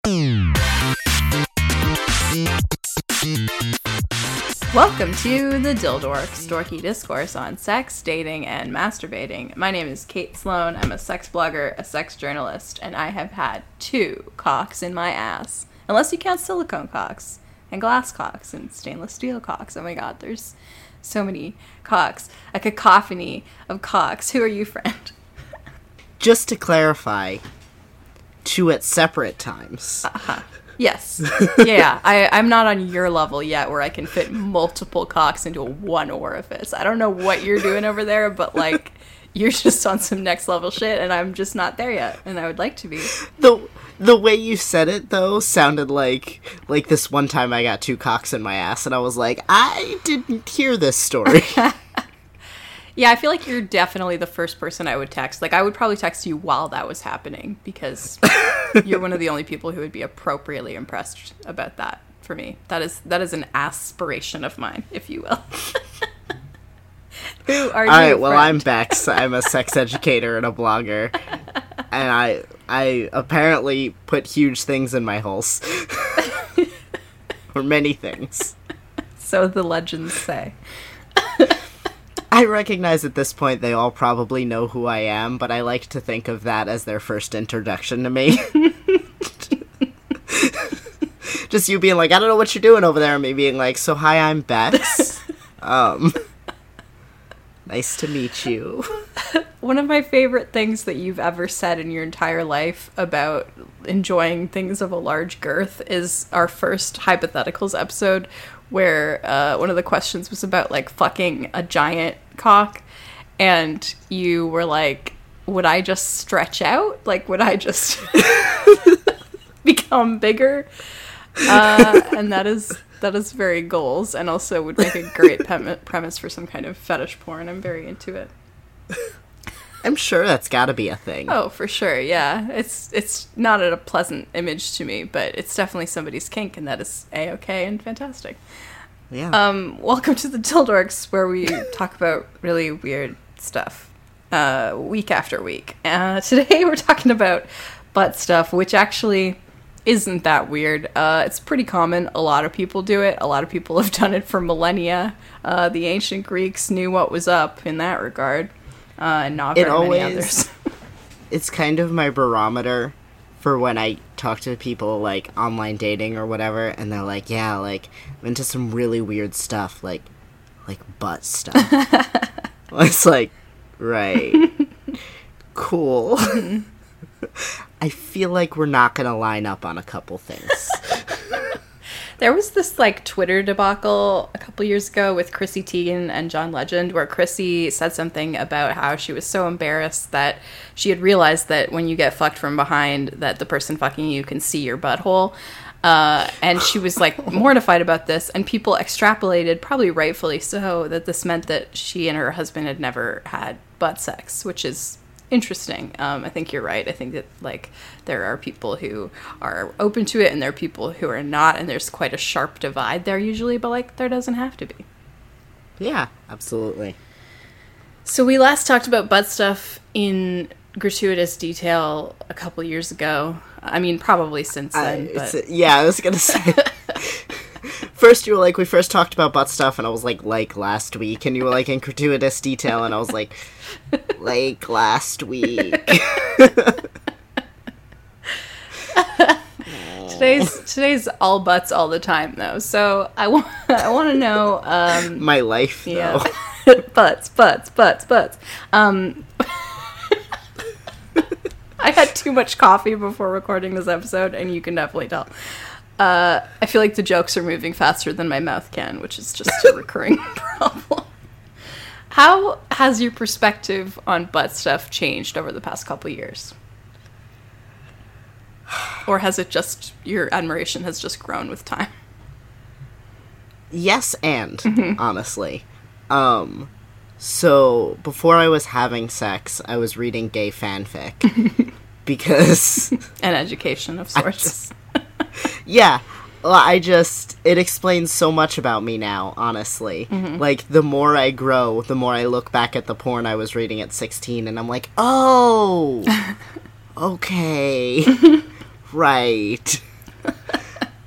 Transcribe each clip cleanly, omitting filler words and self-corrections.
Welcome to the Dildorks, dorky discourse on sex, dating, and masturbating. My name is Kate Sloan. I'm a sex blogger, a sex journalist, and I have had 2 cocks in my ass. Unless you count silicone cocks, and glass cocks, and stainless steel cocks. Oh my god, there's so many cocks. A cacophony of cocks. Who are you, friend? Just to clarify, 2 at separate times. Yes. Yeah, I'm not on your level yet where I can fit multiple cocks into one orifice. I don't know what you're doing over there, but, like, you're just on some next level shit, and I'm just not there yet, and I would like to be. The way you said it, though, sounded like this one time I got 2 cocks in my ass, and I was like, I didn't hear this story. Yeah, I feel like you're definitely the first person I would text. Like, I would probably text you while that was happening, because you're one of the only people who would be appropriately impressed about that for me. That is an aspiration of mine, if you will. Who are you, Alright, well, friend? I'm Bex. I'm a sex educator and a blogger. And I apparently put huge things in my holes. Or many things. So the legends say. I recognize at this point they all probably know who I am, but I like to think of that as their first introduction to me. Just you being like, I don't know what you're doing over there, and me being like, so hi, I'm Bex. Nice to meet you. One of my favorite things that you've ever said in your entire life about enjoying things of a large girth is our first hypotheticals episode, where one of the questions was about, like, fucking a giant cock, and you were like, would I just stretch out? Like, would I just become bigger? And that is very goals, and also would make a great premise for some kind of fetish porn. I'm very into it. I'm sure that's gotta be a thing. Oh, for sure, yeah. It's not a pleasant image to me, but it's definitely somebody's kink, and that is A-okay and fantastic. Yeah. Welcome to the Dildorks, where we talk about really weird stuff week after week. Today we're talking about butt stuff, which actually isn't that weird. It's pretty common. A lot of people do it. A lot of people have done it for millennia. The ancient Greeks knew what was up in that regard. And not very many others. It's kind of my barometer for when I talk to people, like, online dating or whatever, and they're like, yeah, like, I'm into some really weird stuff, like butt stuff. It's like, right. Cool. I feel like we're not gonna line up on a couple things. There was this, like, Twitter debacle a couple years ago with Chrissy Teigen and John Legend, where Chrissy said something about how she was so embarrassed that she had realized that when you get fucked from behind, that the person fucking you can see your butthole. And she was, like, mortified about this, and people extrapolated, probably rightfully so, that this meant that she and her husband had never had butt sex, which is interesting. I think you're right. I think that, like, there are people who are open to it and there are people who are not, and there's quite a sharp divide there usually, but, like, there doesn't have to be. Yeah, absolutely. So we last talked about butt stuff in gratuitous detail a couple years ago. I mean, probably since then, but... Yeah, I was gonna say... First, you were like, we first talked about butt stuff, and I was like last week, and you were like, in gratuitous detail, and I was like last week. Today's all butts all the time, though, so I want to know... my life, though. Yeah. Butts. I had too much coffee before recording this episode, and you can definitely tell. I feel like the jokes are moving faster than my mouth can, which is just a recurring problem. How has your perspective on butt stuff changed over the past couple years? Or has it just, your admiration has just grown with time? Yes and, honestly. So, before I was having sex, I was reading gay fanfic. Because... An education of sorts. Yeah. Well, it explains so much about me now, honestly. Like, the more I grow, the more I look back at the porn I was reading at 16, and I'm like, oh! Okay. Right.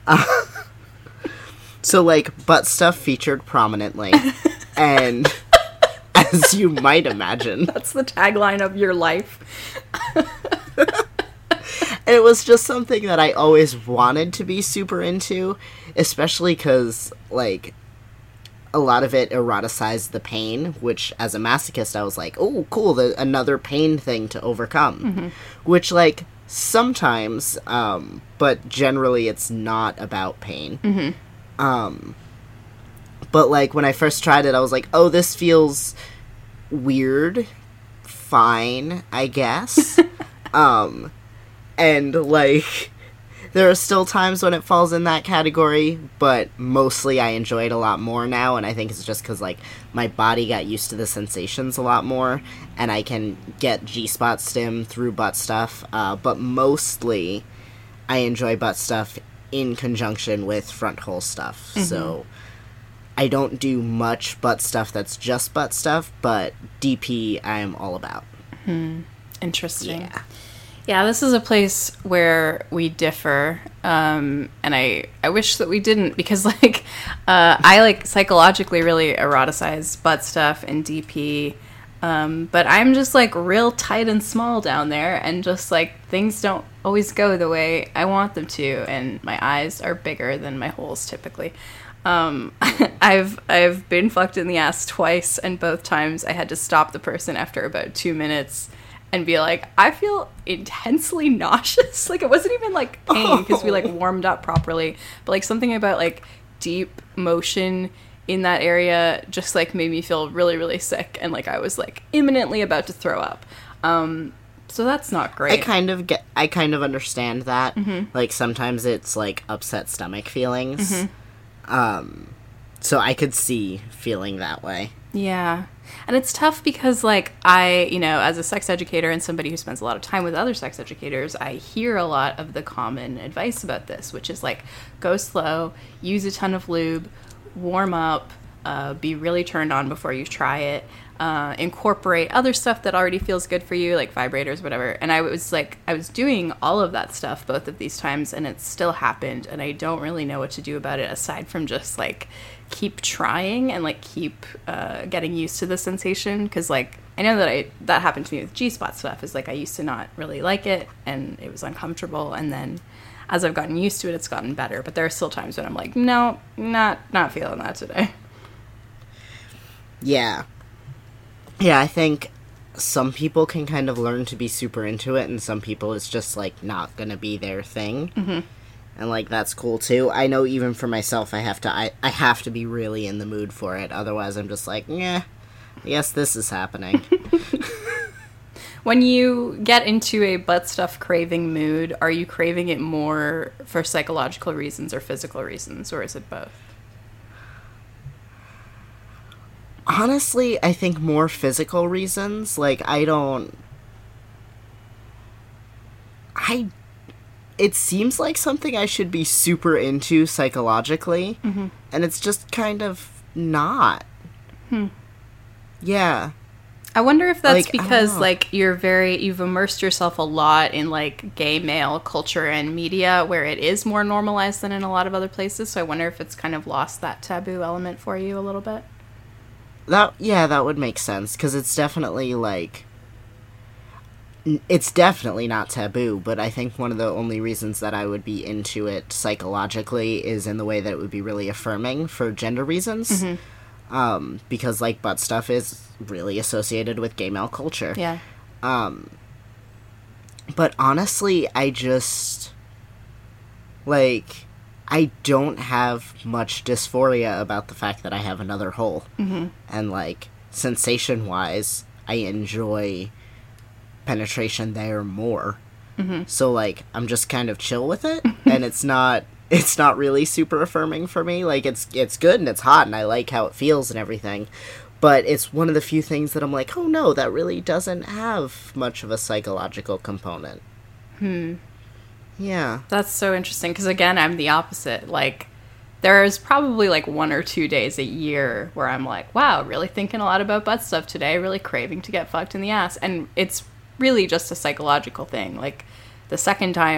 So, like, butt stuff featured prominently. And as you might imagine, That's the tagline of your life. it was just something that I always wanted to be super into, especially because, like, a lot of it eroticized the pain, which, as a masochist, I was like, oh, cool, another pain thing to overcome. Which, like, sometimes, but generally it's not about pain. But, like, when I first tried it, I was like, oh, this feels weird. Fine, I guess. And, like, there are still times when it falls in that category, but mostly I enjoy it a lot more now, and I think it's just because, like, my body got used to the sensations a lot more, and I can get G-spot stim through butt stuff, but mostly I enjoy butt stuff in conjunction with front hole stuff, so I don't do much butt stuff that's just butt stuff, but DP I am all about. Interesting. Yeah, this is a place where we differ, and I wish that we didn't, because, like, I, like, psychologically really eroticize butt stuff and DP, but I'm just, like, real tight and small down there, and just, like, things don't always go the way I want them to, and my eyes are bigger than my holes, typically. I've been fucked in the ass twice, and both times I had to stop the person after about 2 minutes and be like, I feel intensely nauseous. Like, it wasn't even, like, pain, because we, like, warmed up properly. But, like, something about, like, deep motion in that area just, like, made me feel really, really sick. And, like, I was, like, imminently about to throw up. So that's not great. I kind of understand that. Like, sometimes it's, like, upset stomach feelings. So I could see feeling that way. Yeah. And it's tough because, like, I, you know, as a sex educator and somebody who spends a lot of time with other sex educators, I hear a lot of the common advice about this, which is, like, go slow, use a ton of lube, warm up, be really turned on before you try it, incorporate other stuff that already feels good for you, like vibrators, whatever. And I was doing all of that stuff both of these times, and it still happened, and I don't really know what to do about it aside from just, like, keep trying and, like, keep getting used to the sensation, because, like, I know that happened to me with G-spot stuff, is, like, I used to not really like it, and it was uncomfortable, and then as I've gotten used to it, it's gotten better. But there are still times when I'm like, no, not feeling that today. Yeah, I think some people can kind of learn to be super into it, and some people it's just, like, not gonna be their thing. And, like, that's cool, too. I know even for myself, I have to be really in the mood for it. Otherwise, I'm just like, I guess this is happening. When you get into a butt stuff craving mood, are you craving it more for psychological reasons or physical reasons, or is it both? Honestly, I think more physical reasons. Like, it seems like something I should be super into psychologically, and it's just kind of not. Yeah. I wonder if that's, like, because, like, you've immersed yourself a lot in, like, gay male culture and media where it is more normalized than in a lot of other places, so I wonder if it's kind of lost that taboo element for you a little bit. That would make sense, because it's definitely, like, it's definitely not taboo, but I think one of the only reasons that I would be into it psychologically is in the way that it would be really affirming for gender reasons. Because, like, butt stuff is really associated with gay male culture. Yeah. But honestly, I just, like, I don't have much dysphoria about the fact that I have another hole. And, like, sensation-wise, I enjoy penetration there more. So, like, I'm just kind of chill with it, and it's not really super affirming for me. Like, it's good and it's hot and I like how it feels and everything, but it's one of the few things that I'm like, oh no, that really doesn't have much of a psychological component. Yeah. That's so interesting, because, again, I'm the opposite. Like, there's probably, like, 1 or 2 days a year where I'm like, wow, really thinking a lot about butt stuff today, really craving to get fucked in the ass. And it's really just a psychological thing. Like, the second time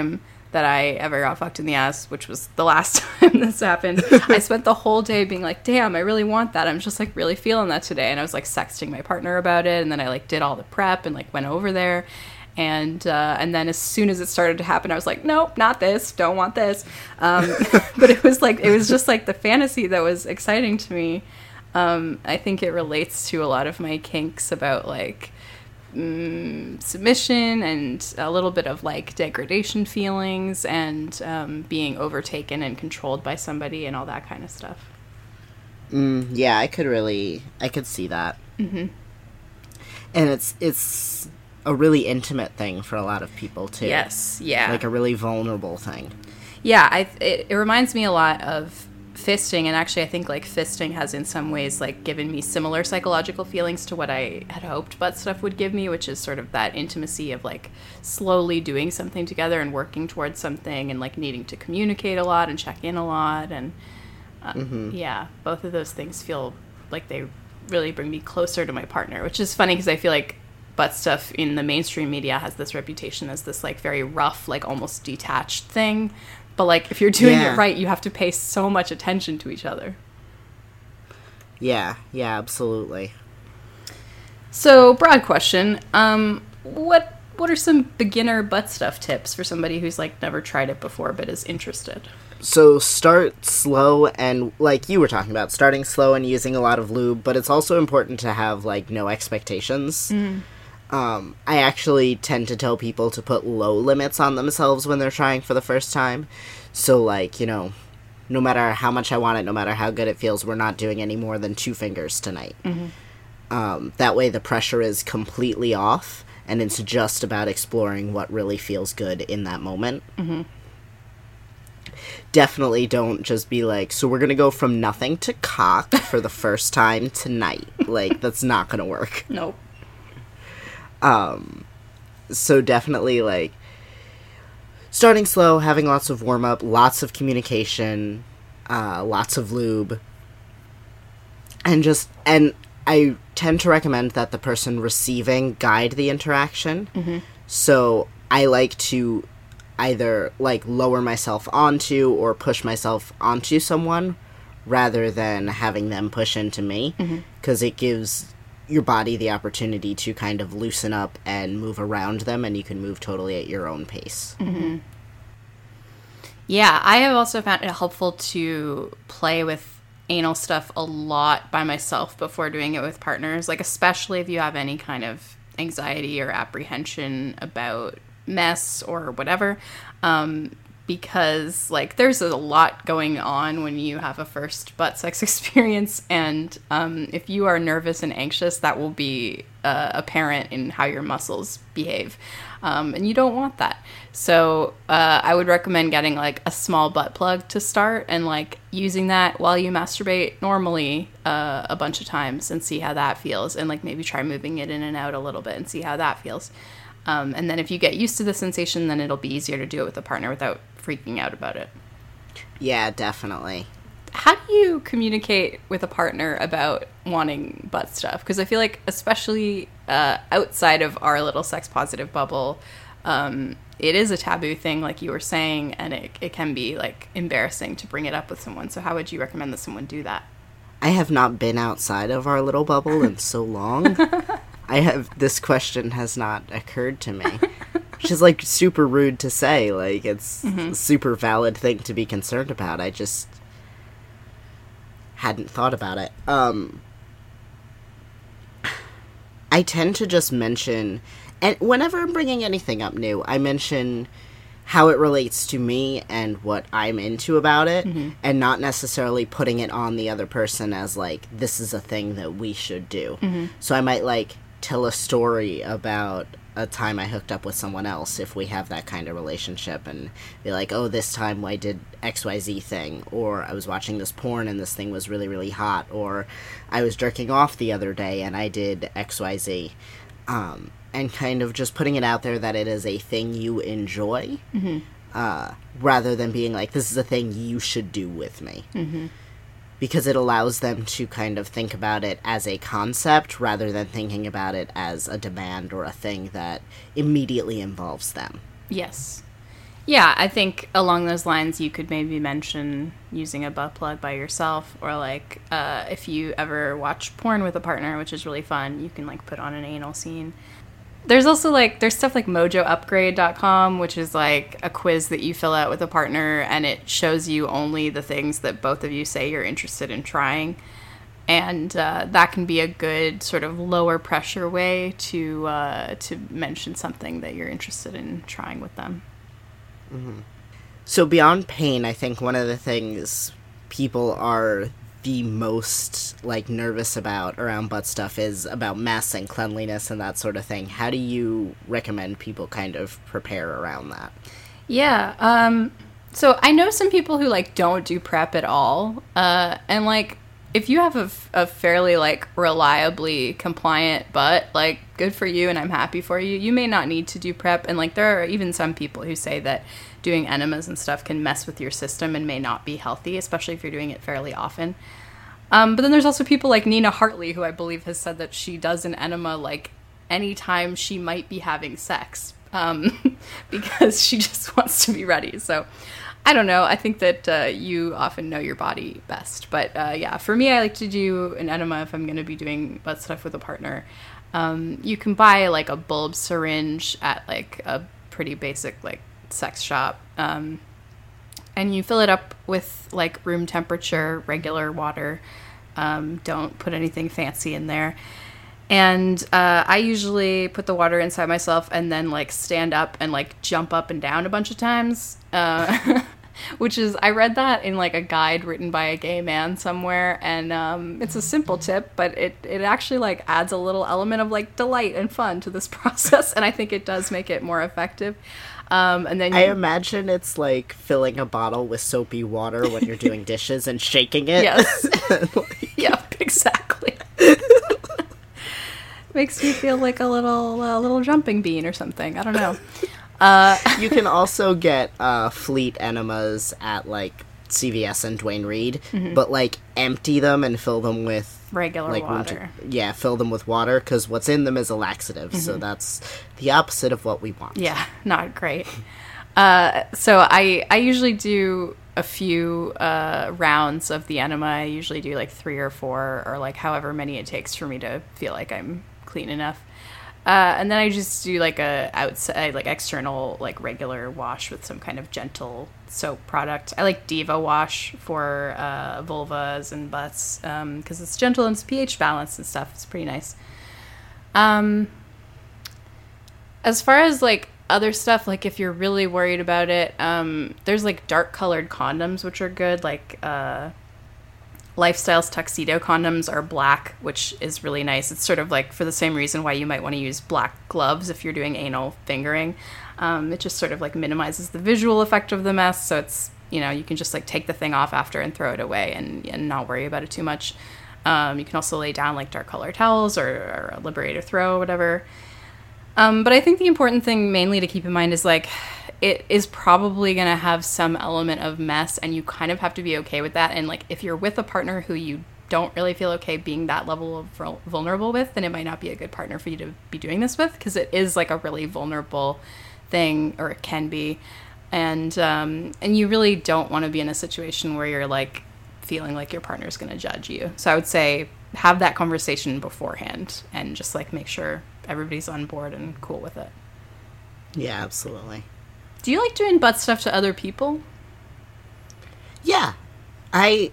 that I ever got fucked in the ass, which was the last time this happened, I spent the whole day being like, damn, I really want that. I'm just like really feeling that today. And I was like sexting my partner about it. And then I like did all the prep and like went over there. And then as soon as it started to happen, I was like, nope, not this. Don't want this. But it was just like the fantasy that was exciting to me. I think it relates to a lot of my kinks about like submission and a little bit of like degradation feelings and being overtaken and controlled by somebody and all that kind of stuff. Yeah, I could see that. Mm-hmm. And it's a really intimate thing for a lot of people too. Yes, yeah. Like a really vulnerable thing. Yeah, it reminds me a lot of fisting, and actually I think like fisting has in some ways like given me similar psychological feelings to what I had hoped butt stuff would give me, which is sort of that intimacy of like slowly doing something together and working towards something and like needing to communicate a lot and check in a lot, and yeah, both of those things feel like they really bring me closer to my partner, which is funny because I feel like butt stuff in the mainstream media has this reputation as this like very rough, like almost detached thing. But like if you're doing it right, you have to pay so much attention to each other. Yeah, absolutely. So, broad question. What are some beginner butt stuff tips for somebody who's like never tried it before but is interested? So start slow, and like you were talking about, starting slow and using a lot of lube, but it's also important to have like no expectations. I actually tend to tell people to put low limits on themselves when they're trying for the first time. So, like, you know, no matter how much I want it, no matter how good it feels, we're not doing any more than 2 fingers tonight. That way the pressure is completely off, and it's just about exploring what really feels good in that moment. Definitely don't just be like, so we're gonna go from nothing to cock for the first time tonight. Like, that's not gonna work. Nope. So definitely, like, starting slow, having lots of warm-up, lots of communication, lots of lube, and I tend to recommend that the person receiving guide the interaction. So I like to either, like, lower myself onto or push myself onto someone rather than having them push into me, because it gives your body the opportunity to kind of loosen up and move around them, and you can move totally at your own pace. Yeah, I have also found it helpful to play with anal stuff a lot by myself before doing it with partners, like especially if you have any kind of anxiety or apprehension about mess or whatever, because like there's a lot going on when you have a first butt sex experience, and if you are nervous and anxious, that will be apparent in how your muscles behave, and you don't want that. So I would recommend getting like a small butt plug to start and like using that while you masturbate normally a bunch of times and see how that feels, and like maybe try moving it in and out a little bit and see how that feels. And then if you get used to the sensation, then it'll be easier to do it with a partner without freaking out about it. Yeah, definitely. How do you communicate with a partner about wanting butt stuff? Because I feel like, especially outside of our little sex-positive bubble, it is a taboo thing, like you were saying, and it can be, like, embarrassing to bring it up with someone. So how would you recommend that someone do that? I have not been outside of our little bubble in so long. This question has not occurred to me. Which is, like, super rude to say. Like, it's a super valid thing to be concerned about. I just hadn't thought about it. I tend to just mention, and whenever I'm bringing anything up new, I mention how it relates to me and what I'm into about it, and not necessarily putting it on the other person as, like, this is a thing that we should do. So I might, like, tell a story about a time I hooked up with someone else, if we have that kind of relationship, and be like, oh, this time I did XYZ thing, or I was watching this porn and this thing was really, really hot, or I was jerking off the other day and I did XYZ, and kind of just putting it out there that it is a thing you enjoy, rather than being like, this is a thing you should do with me. Because it allows them to kind of think about it as a concept rather than thinking about it as a demand or a thing that immediately involves them. Yes. Yeah, I think along those lines, you could maybe mention using a butt plug by yourself, or like if you ever watch porn with a partner, which is really fun, you can like put on an anal scene. There's also like there's stuff like mojoupgrade.com, which is like a quiz that you fill out with a partner, and it shows you only the things that both of you say you're interested in trying. And that can be a good sort of lower pressure way to mention something that you're interested in trying with them. Mm-hmm. So beyond pain, I think one of the things people are the most like nervous about around butt stuff is about mess and cleanliness and that sort of thing. How do you recommend people kind of prepare around that? Yeah. So I know some people who like don't do prep at all. And like if you have a fairly like reliably compliant butt, like good for you and I'm happy for you. You may not need to do prep. And like there are even some people who say that doing enemas and stuff can mess with your system and may not be healthy, especially if you're doing it fairly often. But then there's also people like Nina Hartley, who I believe has said that she does an enema like anytime she might be having sex, because she just wants to be ready. So I don't know. I think that you often know your body best. But yeah, for me, I like to do an enema if I'm going to be doing butt stuff with a partner. You can buy like a bulb syringe at like a pretty basic like sex shop. And you fill it up with like room temperature, regular water. Don't put anything fancy in there. And I usually put the water inside myself and then like stand up and like jump up and down a bunch of times. Which is, I read that in like a guide written by a gay man somewhere, and it's a simple tip, but it actually like adds a little element of like delight and fun to this process, and I think it does make it more effective. And then I imagine it's like filling a bottle with soapy water when you're doing dishes and shaking it. Yes. Yep, exactly. Makes me feel like a little jumping bean or something. I don't know. You can also get Fleet enemas at like CVS and Duane Reade, but like empty them and fill them with regular like water. Fill them with water, because what's in them is a laxative, so that's the opposite of what we want. Yeah, not great. So I usually do a few rounds of the enema. I usually do like 3 or 4, or like however many it takes for me to feel like I'm clean enough. And then I just do like a outside, like external, like regular wash with some kind of gentle soap product. I like Diva Wash for vulvas and butts, because it's gentle and it's pH balanced and stuff. It's pretty nice. As far as like other stuff, like if you're really worried about it, there's like dark colored condoms, which are good. Like Lifestyle's tuxedo condoms are black, which is really nice. It's sort of like for the same reason why you might want to use black gloves if you're doing anal fingering. It just sort of like minimizes the visual effect of the mess. So it's, you know, you can just like take the thing off after and throw it away and not worry about it too much. You can also lay down like dark colored towels or a Liberator throw or whatever. But I think the important thing mainly to keep in mind is like, it is probably going to have some element of mess, and you kind of have to be okay with that. And like, if you're with a partner who you don't really feel okay being that level of vulnerable with, then it might not be a good partner for you to be doing this with, because it is like a really vulnerable thing, or it can be. And you really don't want to be in a situation where you're like feeling like your partner's going to judge you. So I would say have that conversation beforehand and just like make sure everybody's on board and cool with it. Yeah, absolutely. Do you like doing butt stuff to other people? Yeah. I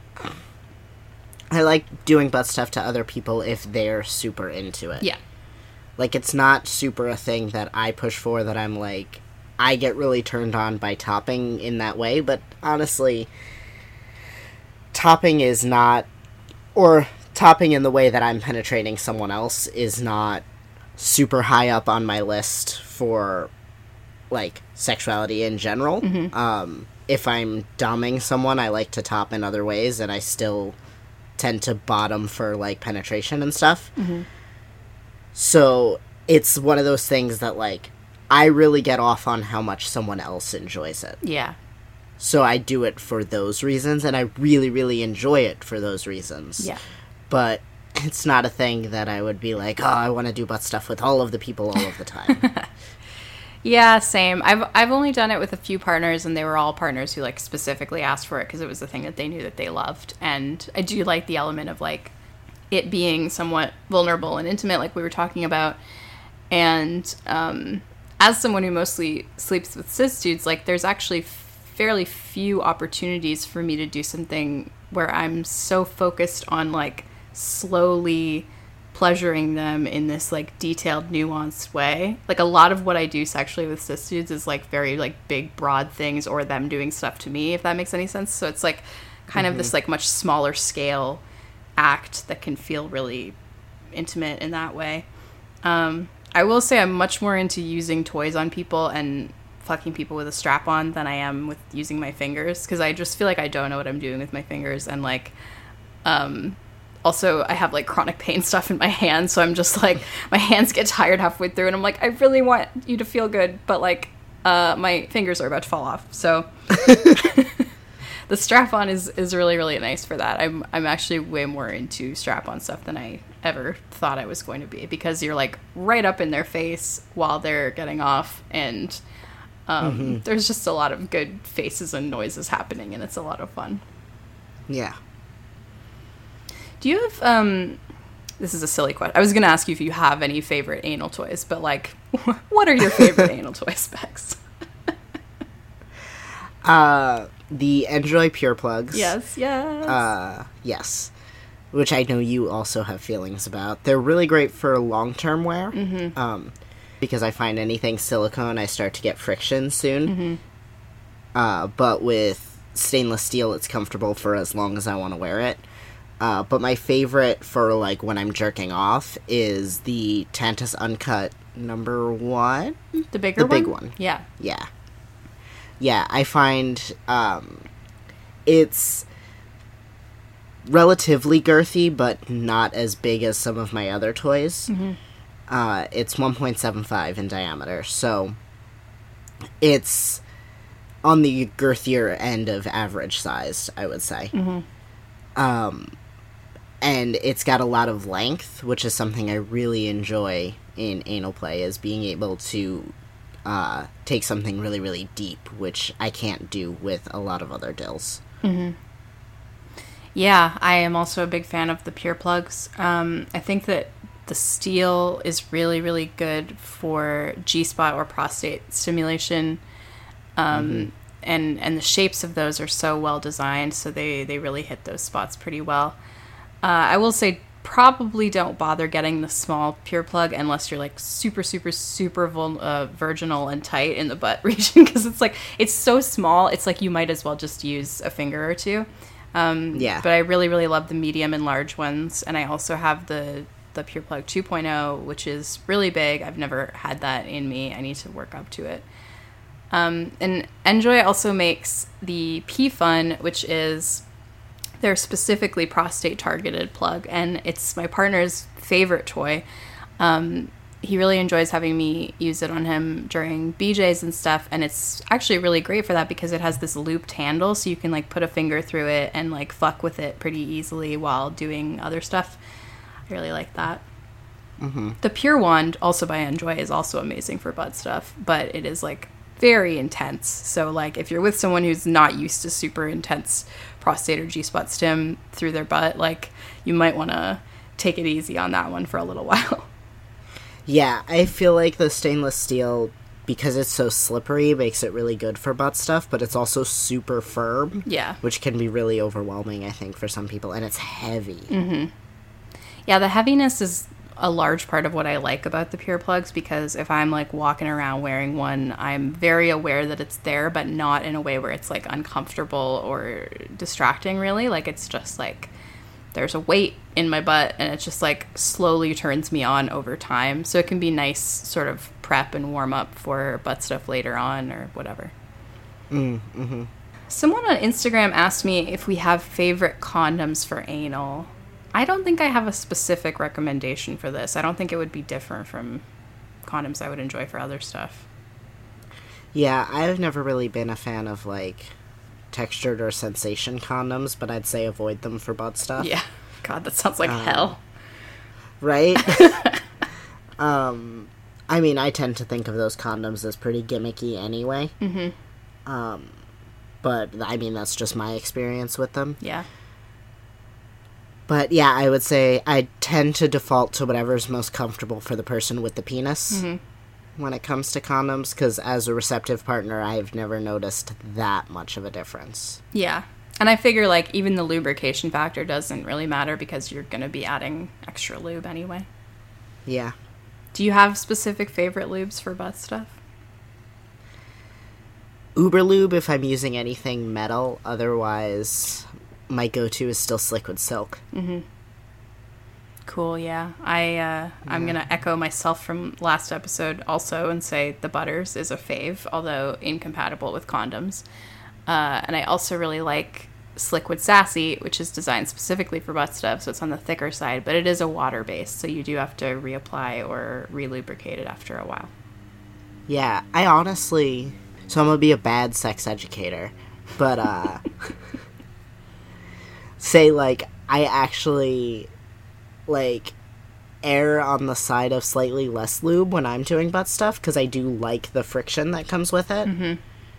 like doing butt stuff to other people if they're super into it. Yeah. Like, it's not super a thing that I push for, that I'm like, I get really turned on by topping in that way, but honestly, topping is not, or topping in the way that I'm penetrating someone else is not super high up on my list for like sexuality in general. If I'm doming someone, I like to top in other ways, and I still tend to bottom for like penetration and stuff. So it's one of those things that like I really get off on how much someone else enjoys it. Yeah. So I do it for those reasons, and I really, really enjoy it for those reasons. Yeah. But it's not a thing that I would be like, oh, I want to do butt stuff with all of the people all of the time. Yeah, same. I've only done it with a few partners, and they were all partners who like specifically asked for it because it was the thing that they knew that they loved. And I do like the element of like it being somewhat vulnerable and intimate, like we were talking about. And as someone who mostly sleeps with cis dudes, like there's actually fairly few opportunities for me to do something where I'm so focused on like slowly pleasuring them in this like detailed, nuanced way. Like a lot of what I do sexually with cis dudes is like very like big, broad things, or them doing stuff to me, if that makes any sense. So it's like kind of this like much smaller scale act that can feel really intimate in that way. I will say I'm much more into using toys on people and fucking people with a strap on than I am with using my fingers, because I just feel like I don't know what I'm doing with my fingers. And like also I have like chronic pain stuff in my hands, so I'm just like my hands get tired halfway through and I'm like, I really want you to feel good, but like my fingers are about to fall off. So the strap on is really, really nice for that. I'm actually way more into strap on stuff than I ever thought I was going to be, because you're like right up in their face while they're getting off, and there's just a lot of good faces and noises happening, and it's a lot of fun. Yeah. Do you have, this is a silly question. I was going to ask you if you have any favorite anal toys, but like, what are your favorite anal toys, Bex? The Enjoy Pure Plugs. Yes. Yes. Which I know you also have feelings about. They're really great for long-term wear. Because I find anything silicone, I start to get friction soon. But with stainless steel, it's comfortable for as long as I want to wear it. But my favorite for, like, when I'm jerking off is the Tantus Uncut #1. The bigger one? The big one. Yeah. Yeah. Yeah, I find it's relatively girthy, but not as big as some of my other toys. It's 1.75 in diameter, so it's on the girthier end of average size, I would say. And it's got a lot of length, which is something I really enjoy in anal play, is being able to take something really, really deep, which I can't do with a lot of other dills. Yeah, I am also a big fan of the Pure Plugs. I think that the steel is really, really good for G-spot or prostate stimulation. And the shapes of those are so well designed, so they really hit those spots pretty well. I will say, probably don't bother getting the small Pure Plug unless you're like super, super, super virginal and tight in the butt region, because it's like, it's so small, it's like you might as well just use a finger or two. But I really, really love the medium and large ones, and I also have the Pure Plug 2.0, which is really big. I've never had that in me. I need to work up to it. And Enjoy also makes the P-Fun, which is their specifically prostate targeted plug, and it's my partner's favorite toy. He really enjoys having me use it on him during BJs and stuff, and it's actually really great for that because it has this looped handle, so you can like put a finger through it and like fuck with it pretty easily while doing other stuff. I really like that. The Pure Wand, also by Enjoy, is also amazing for butt stuff, but it is like very intense. So like if you're with someone who's not used to super intense prostate or G-spot stim through their butt, like you might want to take it easy on that one for a little while. Yeah, I feel like the stainless steel, because it's so slippery, makes it really good for butt stuff, but it's also super firm. Yeah. Which can be really overwhelming, I think, for some people, and it's heavy. Yeah, the heaviness is a large part of what I like about the Pure Plugs, because if I'm like walking around wearing one, I'm very aware that it's there, but not in a way where it's like uncomfortable or distracting, really. Like it's just like there's a weight in my butt, and it just like slowly turns me on over time. So it can be nice sort of prep and warm up for butt stuff later on or whatever. Someone on Instagram asked me if we have favorite condoms for anal. I don't think I have a specific recommendation for this. I don't think it would be different from condoms I would enjoy for other stuff. Yeah, I've never really been a fan of like textured or sensation condoms, but I'd say avoid them for butt stuff. Yeah. God, that sounds like hell. Right? I mean, I tend to think of those condoms as pretty gimmicky anyway. But, I mean, that's just my experience with them. Yeah. But, yeah, I would say I tend to default to whatever's most comfortable for the person with the penis when it comes to condoms, because as a receptive partner, I've never noticed that much of a difference. Yeah. And I figure, like, even the lubrication factor doesn't really matter because you're going to be adding extra lube anyway. Yeah. Do you have specific favorite lubes for butt stuff? Uberlube if I'm using anything metal. Otherwise, my go-to is still Sliquid Silk. Cool, yeah. I'm going to echo myself from last episode also and say the Butters is a fave, although incompatible with condoms. And I also really like Sliquid Sassy, which is designed specifically for butt stuff, so it's on the thicker side, but it is a water-based, so you do have to reapply or re-lubricate it after a while. Yeah, I honestly... So I'm gonna be a bad sex educator, but, say, like, I actually, like, err on the side of slightly less lube when I'm doing butt stuff, because I do like the friction that comes with it.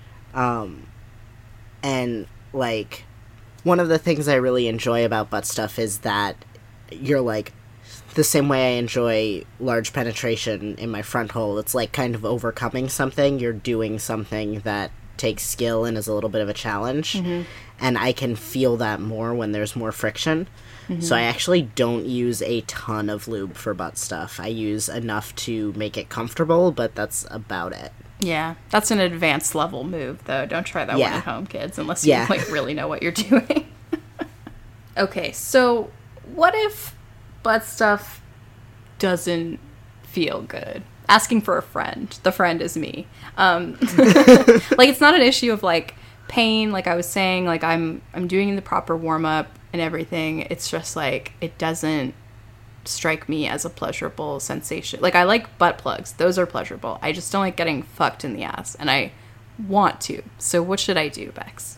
And, like, one of the things I really enjoy about butt stuff is that you're, like, the same way I enjoy large penetration in my front hole. It's, like, kind of overcoming something. You're doing something that takes skill and is a little bit of a challenge. And I can feel that more when there's more friction. So I actually don't use a ton of lube for butt stuff. I use enough to make it comfortable, but that's about it. Yeah, that's an advanced level move, though. Don't try that one at home, kids, unless you, like, really know what you're doing. Okay, so what if butt stuff doesn't feel good? Asking for a friend. The friend is me. Like, it's not an issue of, like, pain, like I was saying. Like, I'm doing the proper warm-up and everything. It's just, like, it doesn't strike me as a pleasurable sensation. Like, I like butt plugs. Those are pleasurable. I just don't like getting fucked in the ass, and I want to. So what should I do, Bex?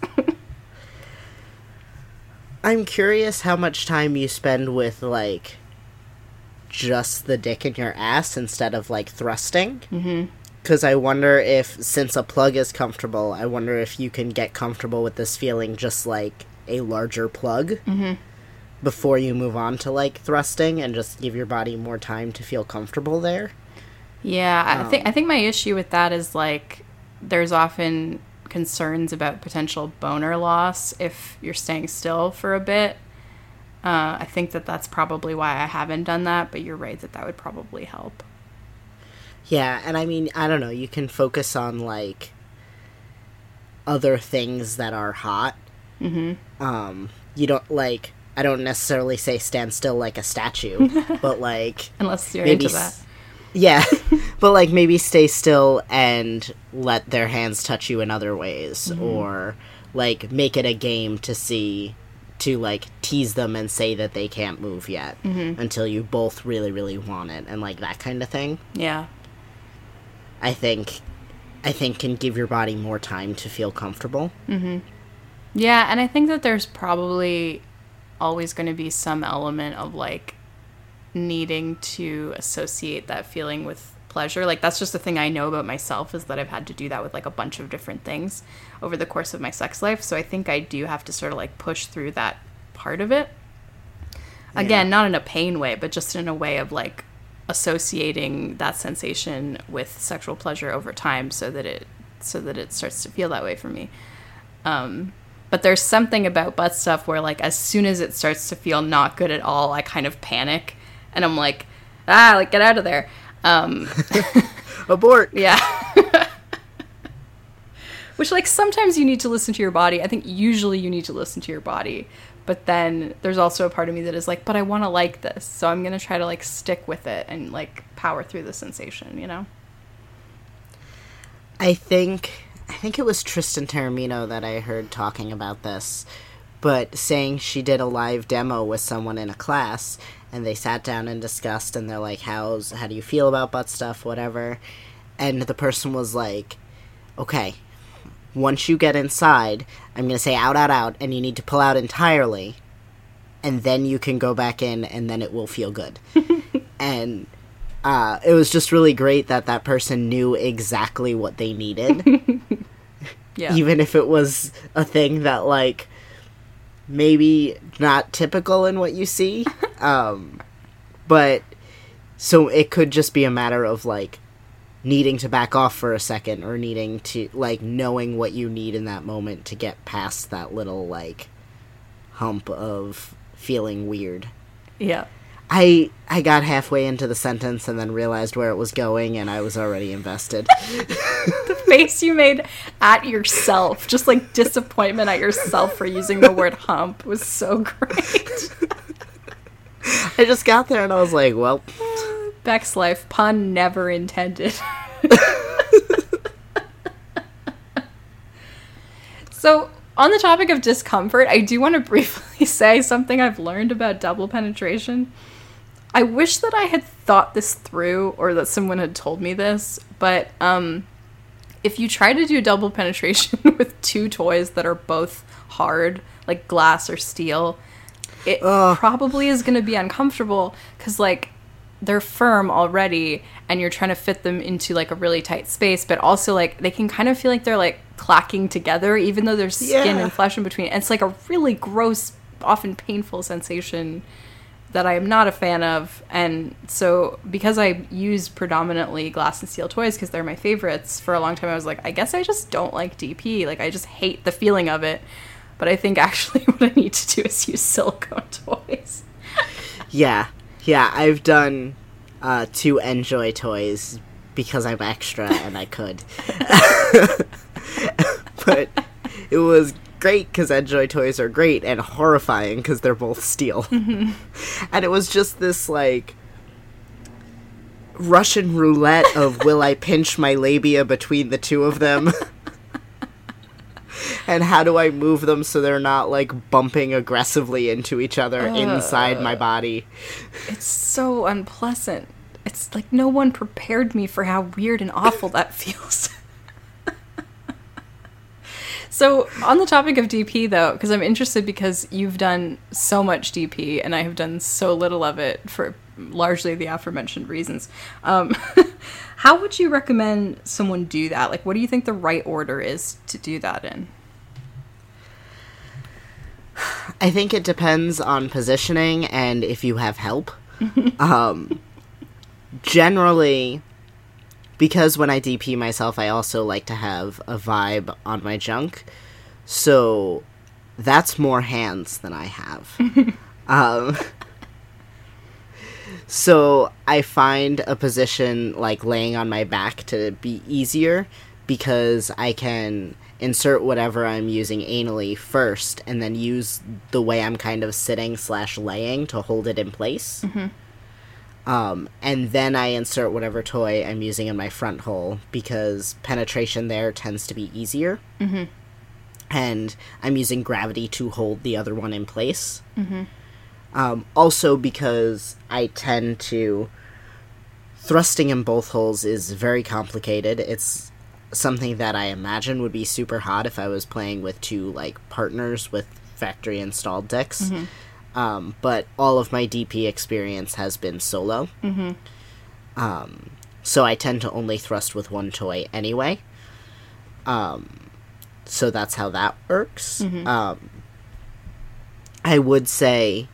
I'm curious how much time you spend with, like, just the dick in your ass instead of, like, thrusting. Because I wonder if, since a plug is comfortable, I wonder if you can get comfortable with this feeling just like a larger plug before you move on to, like, thrusting and just give your body more time to feel comfortable there. Yeah, I think my issue with that is, like, there's often concerns about potential boner loss if you're staying still for a bit. I think that's probably why I haven't done that, but you're right that would probably help. Yeah, and I mean, I don't know, you can focus on, like, other things that are hot. You don't, like, I don't necessarily say stand still like a statue, but, like... Unless you're into that. Yeah, but, like, maybe stay still and let their hands touch you in other ways, or, like, make it a game to, like, tease them and say that they can't move yet until you both really, really want it, and, like, that kind of thing. Yeah. I think can give your body more time to feel comfortable. Yeah, and I think that there's probably always going to be some element of, like, needing to associate that feeling with pleasure. Like, that's just the thing I know about myself, is that I've had to do that with, like, a bunch of different things over the course of my sex life. So I think I do have to sort of, like, push through that part of it. Again, not in a pain way, but just in a way of, like, associating that sensation with sexual pleasure over time so that it starts to feel that way for me. But there's something about butt stuff where, like, as soon as it starts to feel not good at all, I kind of panic and I'm like, like, get out of there. Abort. Yeah. Which, like, sometimes you need to listen to your body. I think usually you need to listen to your body. But then there's also a part of me that is like, but I want to like this. So I'm going to try to, like, stick with it and, like, power through the sensation, you know? I think it was Tristan Taormino that I heard talking about this, but saying she did a live demo with someone in a class, and they sat down and discussed, and they're like, how do you feel about butt stuff, whatever. And the person was like, okay, once you get inside, I'm going to say out, out, out, and you need to pull out entirely, and then you can go back in, and then it will feel good. And it was just really great that that person knew exactly what they needed. Yeah. Even if it was a thing that, like, maybe not typical in what you see. But, so it could just be a matter of, like, needing to back off for a second, or needing to, like, knowing what you need in that moment to get past that little, like, hump of feeling weird. Yeah. I got halfway into the sentence and then realized where it was going, and I was already invested. The face you made at yourself, just like disappointment at yourself for using the word hump, was so great. I just got there and I was like, well... Beck's life, pun never intended. So, on the topic of discomfort, I do want to briefly say something I've learned about double penetration. I wish that I had thought this through, or that someone had told me this, but if you try to do double penetration with two toys that are both hard, like glass or steel, it probably is going to be uncomfortable, because, like, they're firm already, and you're trying to fit them into, like, a really tight space, but also, like, they can kind of feel like they're, like, clacking together, even though there's skin and flesh in between. And it's, like, a really gross, often painful sensation that I am not a fan of. And so, because I use predominantly glass and steel toys, because they're my favorites, for a long time I was like, I guess I just don't like DP. Like, I just hate the feeling of it. But I think actually what I need to do is use silicone toys. Yeah, I've done 2 Enjoy toys because I'm extra and I could. But it was great because Enjoy toys are great, and horrifying because they're both steel. Mm-hmm. And it was just this, like, Russian roulette of will I pinch my labia between the two of them? And how do I move them so they're not, like, bumping aggressively into each other inside my body? It's so unpleasant. It's like no one prepared me for how weird and awful that feels. So, on the topic of DP, though, because I'm interested because you've done so much DP, and I have done so little of it for largely the aforementioned reasons. How would you recommend someone do that? Like, what do you think the right order is to do that in? I think it depends on positioning and if you have help. Generally, because when I DP myself, I also like to have a vibe on my junk. So that's more hands than I have. So I find a position like laying on my back to be easier, because I can insert whatever I'm using anally first and then use the way I'm kind of sitting / laying to hold it in place. Mm-hmm. And then I insert whatever toy I'm using in my front hole, because penetration there tends to be easier. Mm-hmm. And I'm using gravity to hold the other one in place. Mm-hmm. Also because I tend to... Thrusting in both holes is very complicated. It's something that I imagine would be super hot if I was playing with 2, like, partners with factory installed decks. Mm-hmm. But all of my DP experience has been solo. Mm-hmm. So I tend to only thrust with one toy anyway. So that's how that works. Mm-hmm. I would say,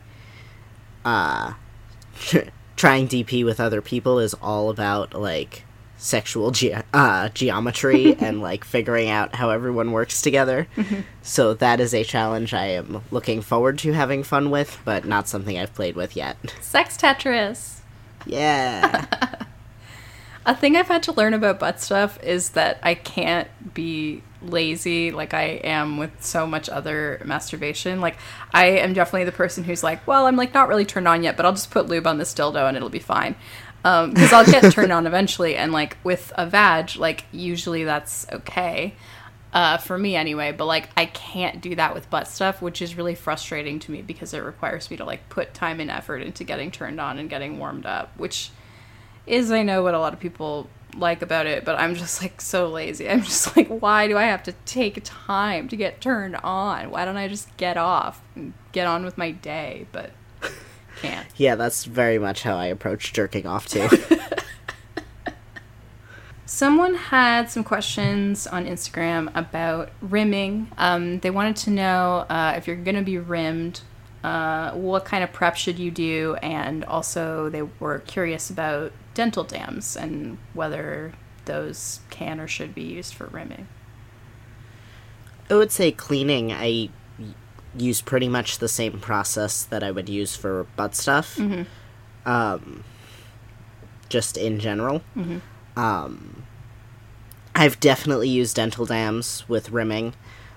trying DP with other people is all about, like, sexual geometry and, like, figuring out how everyone works together. Mm-hmm. So that is a challenge I am looking forward to having fun with, but not something I've played with yet. Sex Tetris! Yeah! A thing I've had to learn about butt stuff is that I can't be lazy like I am with so much other masturbation. Like, I am definitely the person who's like, well, I'm, like, not really turned on yet, but I'll just put lube on this dildo and it'll be fine. Because I'll get turned on eventually, and, like, with a vag, like, usually that's okay, for me anyway, but, like, I can't do that with butt stuff, which is really frustrating to me, because it requires me to, like, put time and effort into getting turned on and getting warmed up, which is, I know, what a lot of people like about it, but I'm just, like, so lazy. I'm just like, why do I have to take time to get turned on? Why don't I just get off and get on with my day? But can't. Yeah, that's very much how I approach jerking off, too. Someone had some questions on Instagram about rimming. They wanted to know if you're going to be rimmed, what kind of prep should you do, and also they were curious about dental dams and whether those can or should be used for rimming. I would say cleaning, I use pretty much the same process that I would use for butt stuff. Just in general. I've definitely used dental dams with rimming.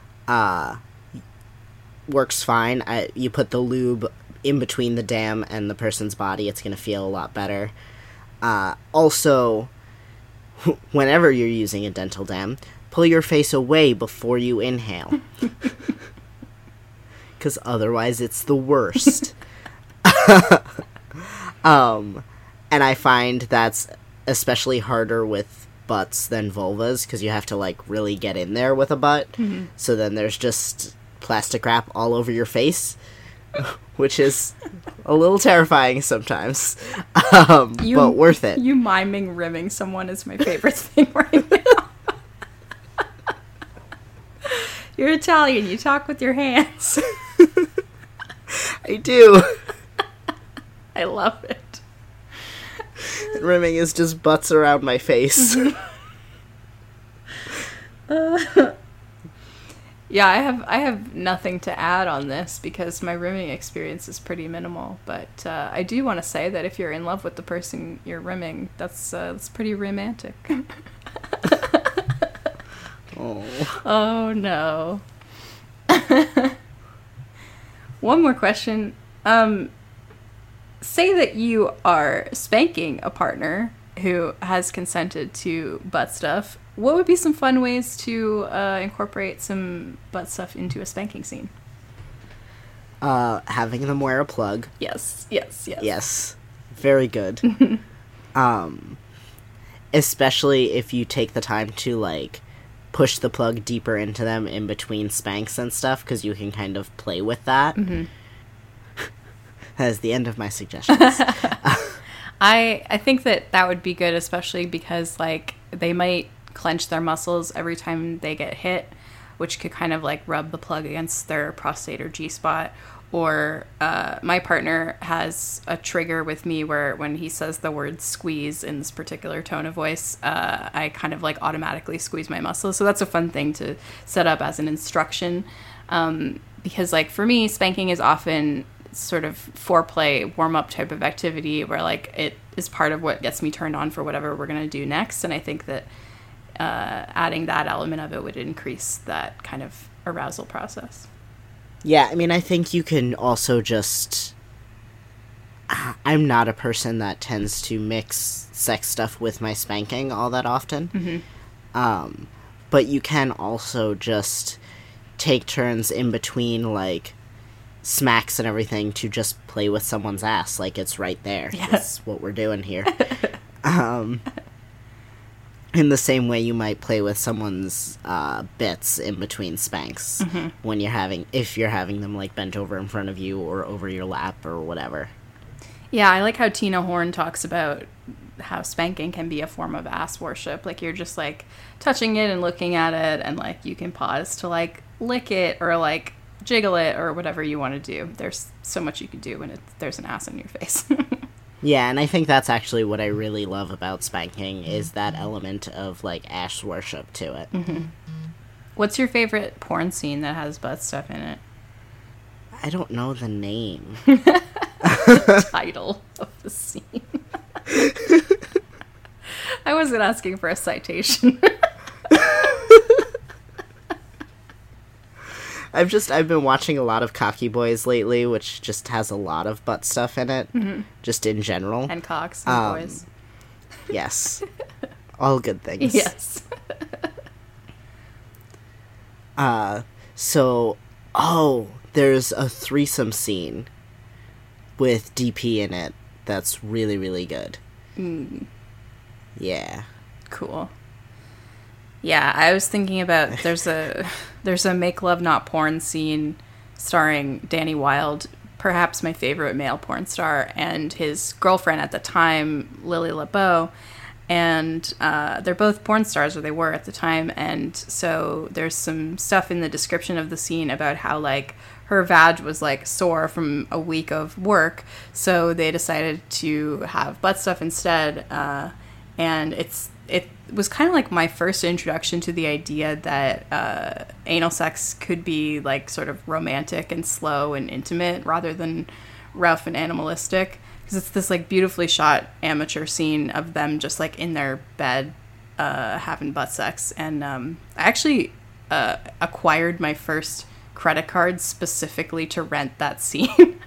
Works fine. You put the lube in between the dam and the person's body, it's going to feel a lot better. Also, whenever you're using a dental dam, pull your face away before you inhale. Because otherwise it's the worst. And I find that's especially harder with butts than vulvas, because you have to, like, really get in there with a butt. So then there's just plastic wrap all over your face, which is a little terrifying sometimes. But worth it. You miming rimming someone is my favorite thing right now. You're Italian, you talk with your hands. I do. I love it. Rimming is just butts around my face. Yeah, I have nothing to add on this because my rimming experience is pretty minimal. But I do want to say that if you're in love with the person you're rimming, that's pretty romantic. Oh no. One more question. Say that you are spanking a partner who has consented to butt stuff. What would be some fun ways to incorporate some butt stuff into a spanking scene? Having them wear a plug. Yes. Yes. Very good. Especially if you take the time to, like, push the plug deeper into them in between spanks and stuff, because you can kind of play with that. That is the end of my suggestions. I think that would be good, especially because, like, they might clench their muscles every time they get hit, which could kind of, like, rub the plug against their prostate or G-spot. Or my partner has a trigger with me where when he says the word squeeze in this particular tone of voice, I kind of, like, automatically squeeze my muscles. So that's a fun thing to set up as an instruction. Because, like, for me, spanking is often sort of foreplay, warm-up type of activity where, like, it is part of what gets me turned on for whatever we're going to do next. And I think that adding that element of it would increase that kind of arousal process. Yeah, I mean, I think you can also just... I'm not a person that tends to mix sex stuff with my spanking all that often. But you can also just take turns in between, like, smacks and everything to just play with someone's ass. Like, it's right there. Yeah. That's what we're doing here. In the same way you might play with someone's bits in between spanks when if you're having them, like, bent over in front of you or over your lap or whatever. Yeah, I like how Tina Horn talks about how spanking can be a form of ass worship. Like, you're just, like, touching it and looking at it, and, like, you can pause to, like, lick it or, like, jiggle it or whatever you want to do. There's so much you can do when there's an ass in your face. Yeah, and I think that's actually what I really love about spanking is that element of, like, ass worship to it. What's your favorite porn scene that has butt stuff in it? I don't know the name. Title of the scene. I wasn't asking for a citation. I've been watching a lot of Cocky Boys lately, which just has a lot of butt stuff in it, just in general. And cocks and boys. Yes. All good things. Yes. There's a threesome scene with DP in it that's really, really good. Yeah. Cool. Yeah, I was thinking about there's a Make Love Not Porn scene starring Danny Wilde, perhaps my favorite male porn star, and his girlfriend at the time, Lily LeBeau, and they're both porn stars, or they were at the time, and so there's some stuff in the description of the scene about how, like, her vag was, like, sore from a week of work, so they decided to have butt stuff instead, and it was kind of like my first introduction to the idea that anal sex could be, like, sort of romantic and slow and intimate rather than rough and animalistic. Because it's this, like, beautifully shot amateur scene of them just, like, in their bed having butt sex. And I actually acquired my first credit card specifically to rent that scene.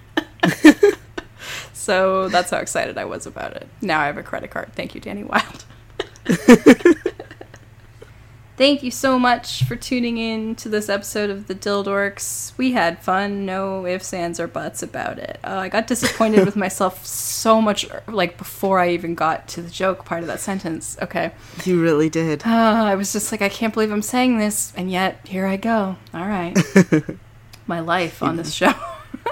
So that's how excited I was about it. Now I have a credit card. Thank you, Danny Wilde. Thank you so much for tuning in to this episode of the Dildorks. We had fun, no ifs, ands, or buts about it. I got disappointed with myself so much, like, before I even got to the joke part of that sentence. Okay. You really did. I was just like, I can't believe I'm saying this, and yet, here I go. All right. My life on this show.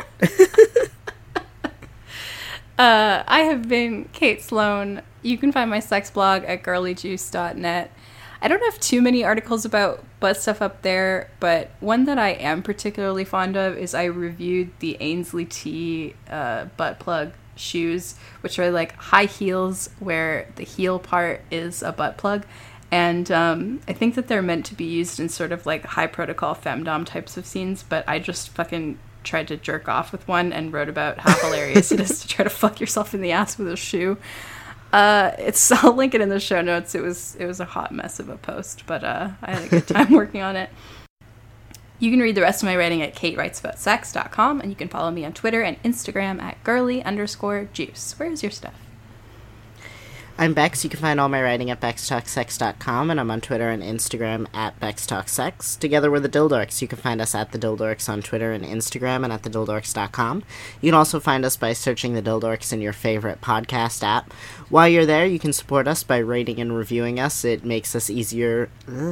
I have been Kate Sloan. You can find my sex blog at girlyjuice.net. I don't have too many articles about butt stuff up there, but one that I am particularly fond of is I reviewed the Ainsley T butt plug shoes, which are like high heels where the heel part is a butt plug. And I think that they're meant to be used in sort of like high protocol femdom types of scenes, but I just fucking tried to jerk off with one and wrote about how hilarious it is to try to fuck yourself in the ass with a shoe. I'll link it in the show notes. It was a hot mess of a post, but I had a good time working on it. You can read the rest of my writing at katewritesaboutssex.com, and you can follow me on Twitter and Instagram at girly_juice. Where's your stuff? I'm Bex. You can find all my writing at bextalksex.com, and I'm on Twitter and Instagram at bextalksex. Together we're the Dildorks. You can find us at the Dildorks on Twitter and Instagram and at thedildorks.com. You can also find us by searching the Dildorks in your favorite podcast app. While you're there, you can support us by rating and reviewing us. It makes us easier.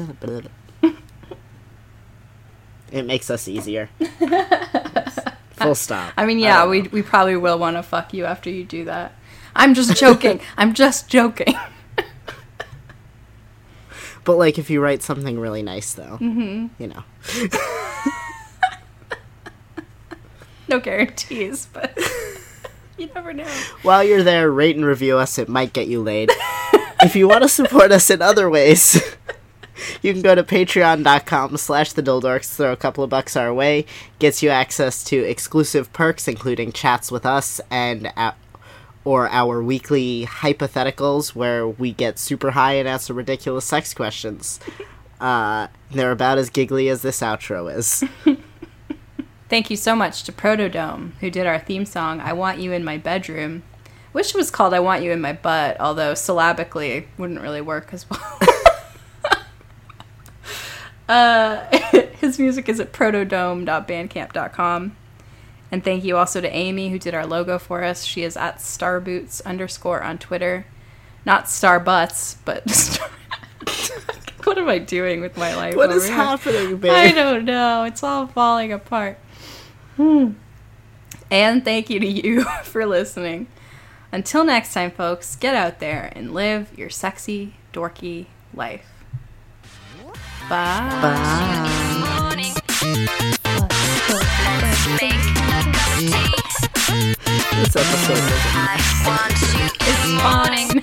It makes us easier. Full stop. I mean, yeah, we probably will want to fuck you after you do that. I'm just joking. I'm just joking. But, like, if you write something really nice, though, you know. No guarantees, but you never know. While you're there, rate and review us. It might get you laid. If you want to support us in other ways, you can go to patreon.com/thedildorks. Throw a couple of bucks our way. Gets you access to exclusive perks, including chats with us and or our weekly hypotheticals where we get super high and answer ridiculous sex questions. They're about as giggly as this outro is. Thank you so much to Protodome, who did our theme song, I Want You in My Bedroom. Wish it was called I Want You in My Butt, although syllabically it wouldn't really work as well. His music is at protodome.bandcamp.com. And thank you also to Amy, who did our logo for us. She is at starboots_ on Twitter. Not Starbutts, but what am I doing with my life? What is happening, babe? I don't know. It's all falling apart. And thank you to you for listening. Until next time, folks, get out there and live your sexy, dorky life. Bye. Bye. This episode It's fine.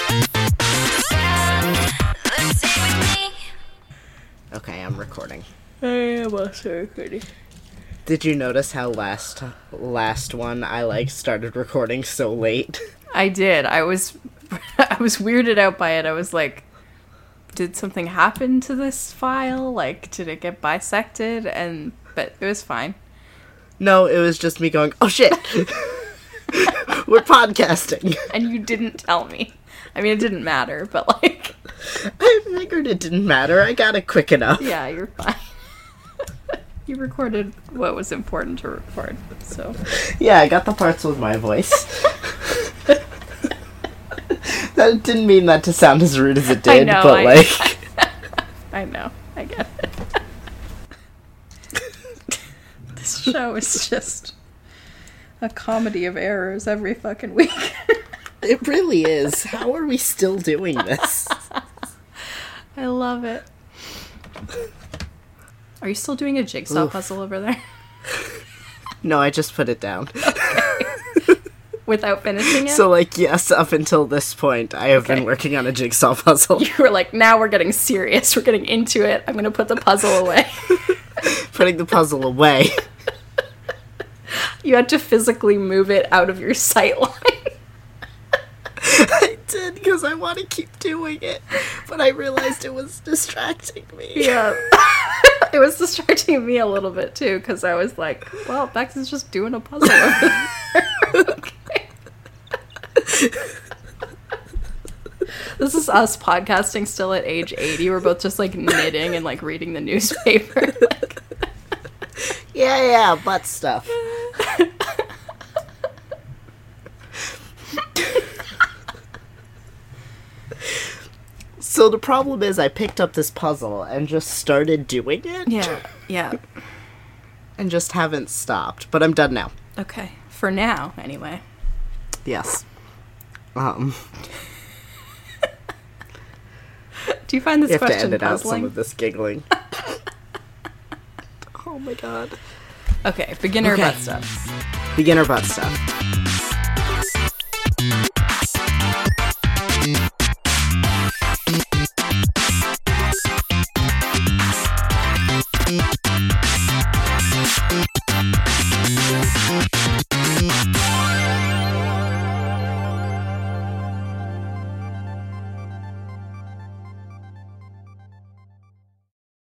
Okay, I'm recording. I am also recording. Did you notice how last one I started recording so late? I did. I was weirded out by it. I was like, did something happen to this file? Like, did it get bisected? But it was fine. No, it was just me going, oh shit! We're podcasting. And you didn't tell me. I mean, it didn't matter, but like... I figured it didn't matter. I got it quick enough. Yeah, you're fine. You recorded what was important to record, so... Yeah, I got the parts with my voice. That didn't mean that to sound as rude as it did, I know, I get it. This show is just a comedy of errors every fucking week. It really is. How are we still doing this? I love it. Are you still doing a jigsaw puzzle over there? No, I just put it down. Without finishing it? So, like, yes, up until this point, I have been working on a jigsaw puzzle. You were like, now we're getting serious. We're getting into it. I'm going to put the puzzle away. Putting the puzzle away. You had to physically move it out of your sight line. I did, because I want to keep doing it. But I realized it was distracting me. Yeah. It was distracting me a little bit, too, because I was like, well, Bex is just doing a puzzle over there. Okay. This is us podcasting still at age 80. We're both just, like, knitting and, like, reading the newspaper. Like... Yeah, butt stuff. So the problem is I picked up this puzzle and just started doing it. Yeah. And just haven't stopped. But I'm done now. Okay. For now, anyway. Yes. Do you find this you have question to edit puzzling? out some of this giggling. Oh my god. Okay, beginner butt stuff. Beginner butt stuff.